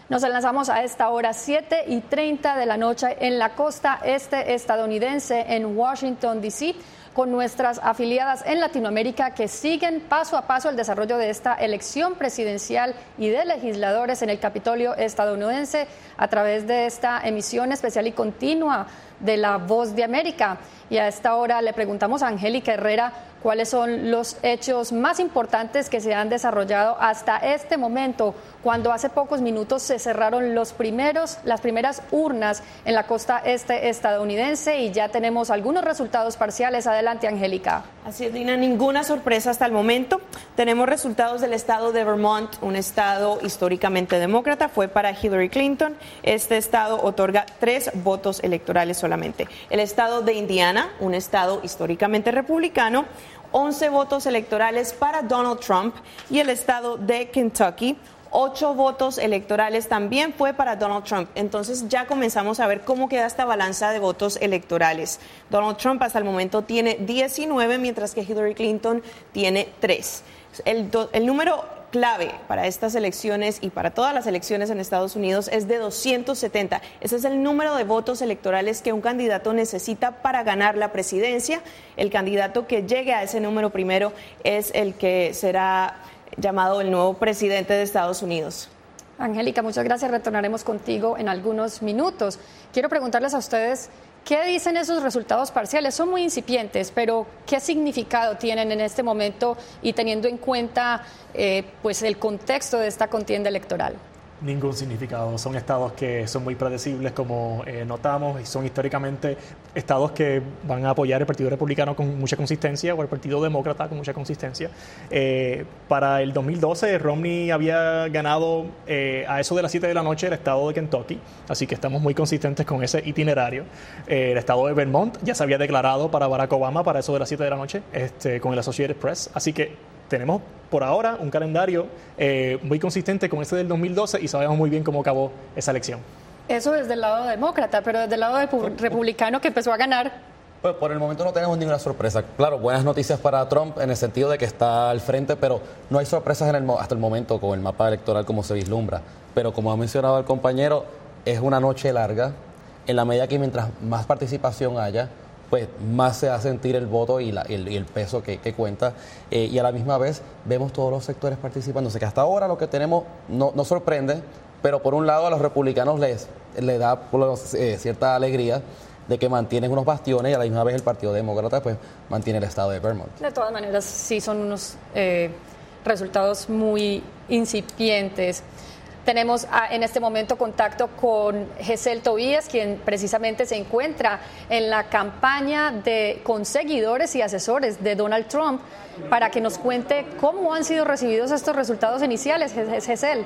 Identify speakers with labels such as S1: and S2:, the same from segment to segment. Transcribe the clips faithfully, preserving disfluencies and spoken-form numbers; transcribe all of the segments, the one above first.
S1: Nos lanzamos a esta hora, siete y treinta de la noche, en la costa este estadounidense, en Washington, D C, con nuestras afiliadas en Latinoamérica que siguen paso a paso el desarrollo de esta elección presidencial y de legisladores en el Capitolio estadounidense a través de esta emisión especial y continua de La Voz de América. Y a esta hora le preguntamos a Angélica Herrera cuáles son los hechos más importantes que se han desarrollado hasta este momento, cuando hace pocos minutos se cerraron los primeros, las primeras urnas en la costa este estadounidense y ya tenemos algunos resultados parciales. Adelante, Angélica.
S2: Así es, Lina, ninguna sorpresa hasta el momento. Tenemos resultados del estado de Vermont, un estado históricamente demócrata, fue para Hillary Clinton. Este estado otorga tres votos electorales solamente. El estado de Indiana, un estado históricamente republicano, once votos electorales para Donald Trump, y el estado de Kentucky, ocho votos electorales también fue para Donald Trump. Entonces ya comenzamos a ver cómo queda esta balanza de votos electorales. Donald Trump hasta el momento tiene diecinueve, mientras que Hillary Clinton tiene tres. El, do, el número clave para estas elecciones y para todas las elecciones en Estados Unidos es de doscientos setenta. Ese es el número de votos electorales que un candidato necesita para ganar la presidencia. El candidato que llegue a ese número primero es el que será llamado el nuevo presidente de Estados Unidos.
S1: Angélica, muchas gracias. Retornaremos contigo en algunos minutos. Quiero preguntarles a ustedes, ¿qué dicen esos resultados parciales? Son muy incipientes, pero ¿qué significado tienen en este momento y teniendo en cuenta eh, pues el contexto de esta contienda electoral?
S3: Ningún significado. Son estados que son muy predecibles, como eh, notamos, y son históricamente estados que van a apoyar el Partido Republicano con mucha consistencia o el Partido Demócrata con mucha consistencia. Eh, para el dos mil doce, Romney había ganado eh, a eso de las siete de la noche el estado de Kentucky, así que estamos muy consistentes con ese itinerario. Eh, el estado de Vermont ya se había declarado para Barack Obama para eso de las siete de la noche este, con el Associated Press, así que tenemos por ahora un calendario eh, muy consistente con ese del dos mil doce y sabemos muy bien cómo acabó esa elección.
S1: Eso desde el lado demócrata, pero desde el lado de republicano que empezó a ganar.
S4: Pues por el momento no tenemos ninguna sorpresa. Claro, buenas noticias para Trump en el sentido de que está al frente, pero no hay sorpresas en el, hasta el momento con el mapa electoral como se vislumbra. Pero como ha mencionado el compañero, es una noche larga, en la medida que mientras más participación haya, pues más se va a sentir el voto y, la, el, y el peso que, que cuenta, eh, y a la misma vez vemos todos los sectores participando. O sea que hasta ahora lo que tenemos no, no sorprende, pero por un lado a los republicanos les, les da eh, cierta alegría de que mantienen unos bastiones y a la misma vez el Partido Demócrata pues mantiene el estado de Vermont.
S1: De todas maneras, sí son unos eh, resultados muy incipientes. Tenemos a, en este momento contacto con Gesell Tobías, quien precisamente se encuentra en la campaña de, con seguidores y asesores de Donald Trump, para que nos cuente cómo han sido recibidos estos resultados iniciales. Gesell.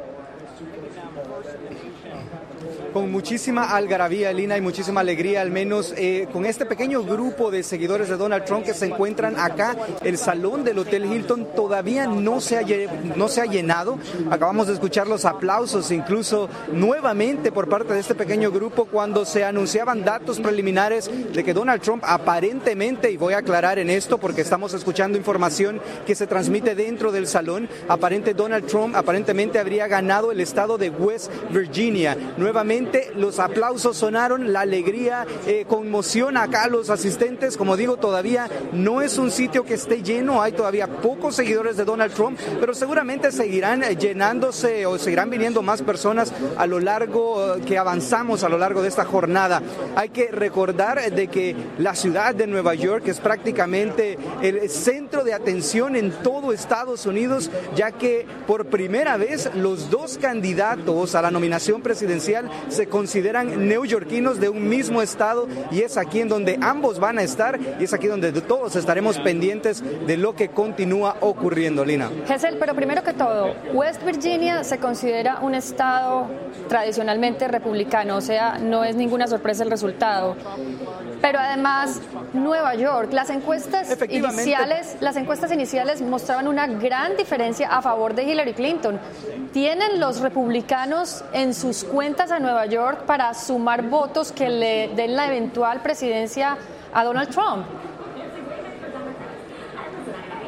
S5: Con muchísima algarabía, Lina, y muchísima alegría, al menos eh, con este pequeño grupo de seguidores de Donald Trump que se encuentran acá. El salón del Hotel Hilton todavía no se ha, no se ha llenado. Acabamos de escuchar los aplausos, incluso nuevamente por parte de este pequeño grupo, cuando se anunciaban datos preliminares de que Donald Trump aparentemente, y voy a aclarar en esto porque estamos escuchando información que se transmite dentro del salón, aparente Donald Trump aparentemente habría ganado el estado de West Virginia. Nuevamente los aplausos sonaron, la alegría, eh, conmoción acá a los asistentes. Como digo, todavía no es un sitio que esté lleno, hay todavía pocos seguidores de Donald Trump, pero seguramente seguirán llenándose o seguirán viniendo más personas a lo largo que avanzamos a lo largo de esta jornada. Hay que recordar de que la ciudad de Nueva York es prácticamente el centro de atención en todo Estados Unidos, ya que por primera vez los dos candidatos a la nominación presidencial se consideran neoyorquinos de un mismo estado, y es aquí en donde ambos van a estar, y es aquí donde todos estaremos pendientes de lo que continúa ocurriendo, Lina.
S1: Gesell, pero primero que todo, West Virginia se considera un estado tradicionalmente republicano, o sea, no es ninguna sorpresa el resultado. Pero además, Nueva York, las encuestas iniciales, las encuestas iniciales mostraban una gran diferencia a favor de Hillary Clinton. ¿Tienen los republicanos en sus cuentas a Nueva York para sumar votos que le den la eventual presidencia a Donald Trump?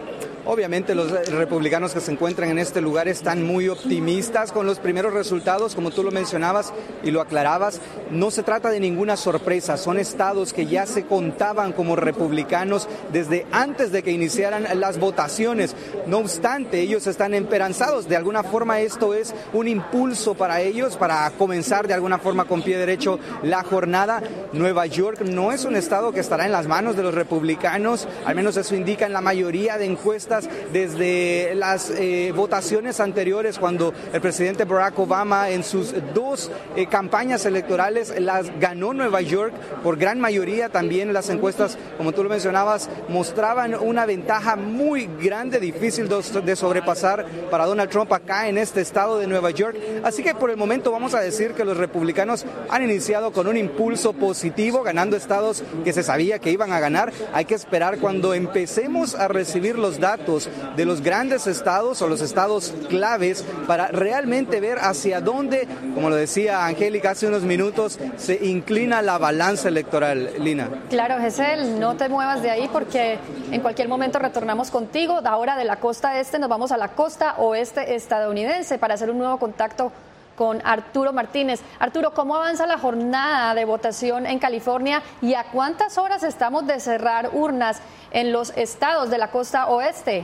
S5: Obviamente los republicanos que se encuentran en este lugar están muy optimistas con los primeros resultados, como tú lo mencionabas y lo aclarabas. No se trata de ninguna sorpresa, son estados que ya se contaban como republicanos desde antes de que iniciaran las votaciones. No obstante, ellos están esperanzados. De alguna forma esto es un impulso para ellos para comenzar de alguna forma con pie derecho la jornada. Nueva York no es un estado que estará en las manos de los republicanos, al menos eso indica en la mayoría de encuestas desde las eh, votaciones anteriores, cuando el presidente Barack Obama en sus dos eh, campañas electorales las ganó Nueva York por gran mayoría. También las encuestas, como tú lo mencionabas, mostraban una ventaja muy grande, difícil de sobrepasar para Donald Trump acá en este estado de Nueva York. Así que por el momento vamos a decir que los republicanos han iniciado con un impulso positivo, ganando estados que se sabía que iban a ganar. Hay que esperar cuando empecemos a recibir los datos de los grandes estados o los estados claves para realmente ver hacia dónde, como lo decía Angélica hace unos minutos, se inclina la balanza electoral. Lina.
S1: Claro, Gesell, no te muevas de ahí porque en cualquier momento retornamos contigo. Ahora de la costa este nos vamos a la costa oeste estadounidense para hacer un nuevo contacto con Arturo Martínez. Arturo, ¿cómo avanza la jornada de votación en California y a cuántas horas estamos de cerrar urnas en los estados de la costa oeste?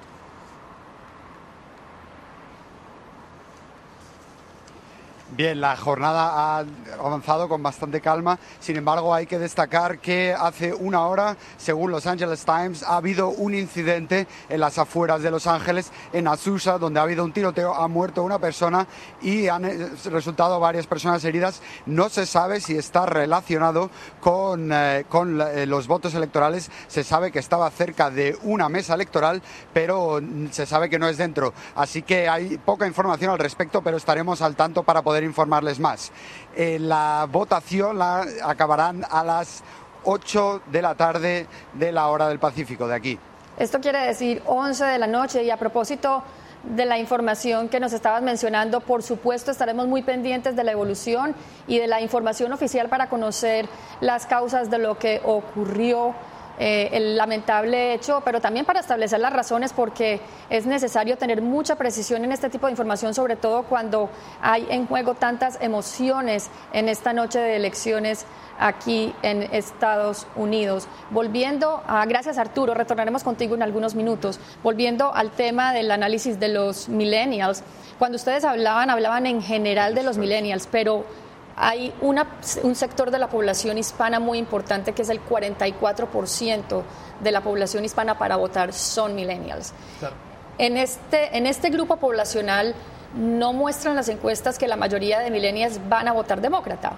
S6: Bien, la jornada ha avanzado con bastante calma, sin embargo hay que destacar que hace una hora, según Los Angeles Times, ha habido un incidente en las afueras de Los Ángeles, en Azusa, donde ha habido un tiroteo, ha muerto una persona y han resultado varias personas heridas. No se sabe si está relacionado con, eh, con eh, los votos electorales. Se sabe que estaba cerca de una mesa electoral, pero se sabe que no es dentro. Así que hay poca información al respecto, pero estaremos al tanto para poder informarles más. Eh, la votación la acabarán a las ocho de la tarde de la hora del Pacífico, de aquí.
S1: Esto quiere decir once de la noche. Y a propósito de la información que nos estabas mencionando, por supuesto estaremos muy pendientes de la evolución y de la información oficial para conocer las causas de lo que ocurrió, Eh, el lamentable hecho, pero también para establecer las razones, porque es necesario tener mucha precisión en este tipo de información, sobre todo cuando hay en juego tantas emociones en esta noche de elecciones aquí en Estados Unidos. Volviendo a, gracias Arturo, retornaremos contigo en algunos minutos. Volviendo al tema del análisis de los millennials, cuando ustedes hablaban, hablaban en general de los millennials, pero hay una, un sector de la población hispana muy importante, que es el cuarenta y cuatro por ciento de la población hispana para votar son millennials. Claro. En este, en este grupo poblacional no muestran las encuestas que la mayoría de millennials van a votar demócrata.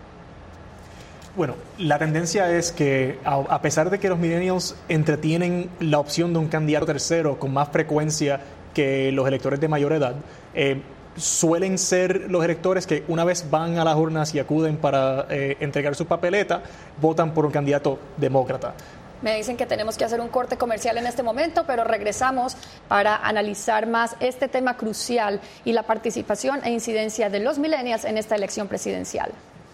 S3: Bueno, la tendencia es que a pesar de que los millennials entretienen la opción de un candidato tercero con más frecuencia que los electores de mayor edad, eh, suelen ser los electores que una vez van a las urnas y acuden para eh, entregar su papeleta, votan por un candidato demócrata.
S1: Me dicen que tenemos que hacer un corte comercial en este momento, pero regresamos para analizar más este tema crucial y la participación e incidencia de los millennials en esta elección presidencial.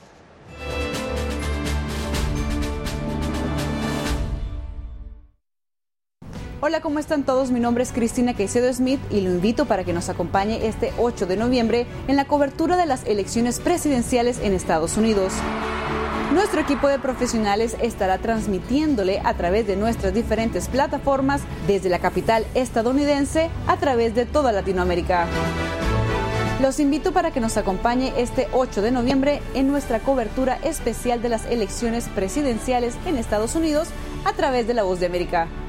S7: Hola, ¿cómo están todos? Mi nombre es Cristina Caicedo Smith y lo invito para que nos acompañe este ocho de noviembre en la cobertura de las elecciones presidenciales en Estados Unidos. Nuestro equipo de profesionales estará transmitiéndole a través de nuestras diferentes plataformas desde la capital estadounidense a través de toda Latinoamérica. Los invito para que nos acompañe este ocho de noviembre en nuestra cobertura especial de las elecciones presidenciales en Estados Unidos a través de La Voz de América.